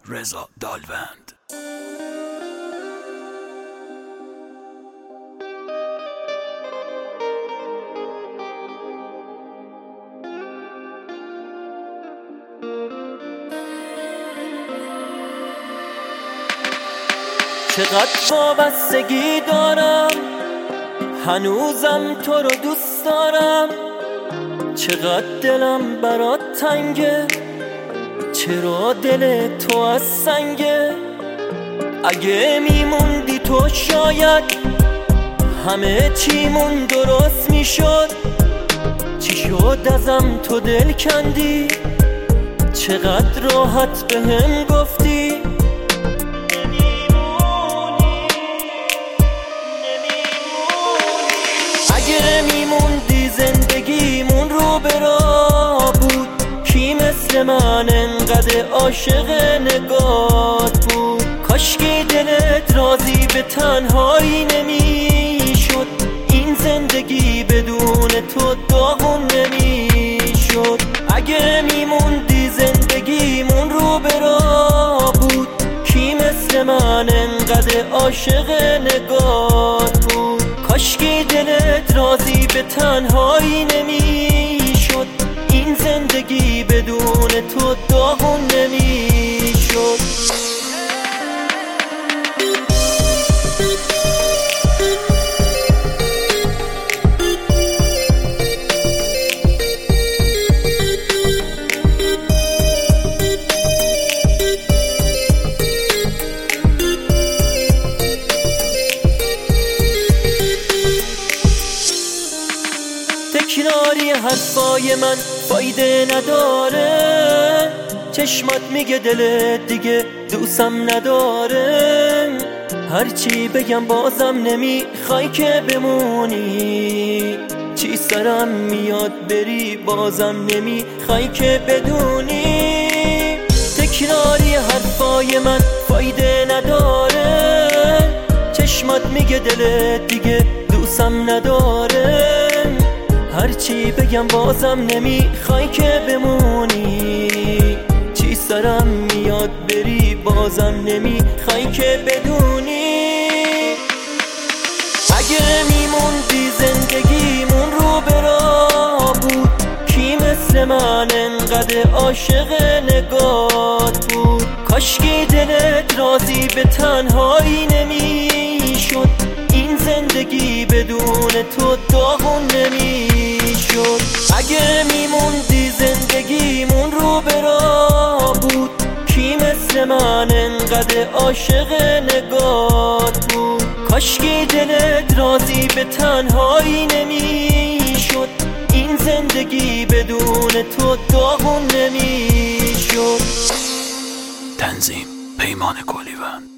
رضا دالوند. چقدر وابستگی دارم، هنوزم تو رو دوست دارم. چقدر دلم برات تنگه، چرا دل تو از سنگه؟ اگه میموندی تو شاید همه چیمون درست میشد. چی شد ازم تو دل کندی؟ چقدر راحت بهم گفتی اگه میموندی زندگیمون رو به راه بود. کی مثل من انقدر عاشق نگات بود؟ کاشکی دلت راضی به تنهایی نمیشد. این زندگی بدون تو داغون نمیشد. اگه میموندی زندگیمون رو به راه بود. کی مثل من انقدر عاشق نگات بود؟ کاشکی دلت راضی به تنهایی نمیشد. این زندگی بدون تو داغون نمیشد. تکراری حرفای من فایده نداره. چشمات میگه دلت دیگه دوستم نداره. هرچی بگم بازم نمیخوای که بمونی. چی سرم میاد بری بازم نمیخوای که بدونی. تکراری حرفای من فایده نداره. چشمات میگه دلت دیگه دوستم نداره. هرچی بگم بازم نمیخوای که بمونی. چی سرم میاد بری بازم نمیخوای که بدونی. اگه میموندی زندگیمون رو به راه بود. کی مثل من انقدر عاشق نگات بود؟ کاشکی دلت راضی به تنهایی نمیشد. این زندگی بدون تو داغون نمیشد. اگه میموندی زندگیمون رو به راه بود. کی مثل من انقدر عاشق نگات بود؟ کاشکی دلت راضی به تنهایی نمیشد. این زندگی بدون تو داغون نمیشد. تنظیم پیمان کلیوند.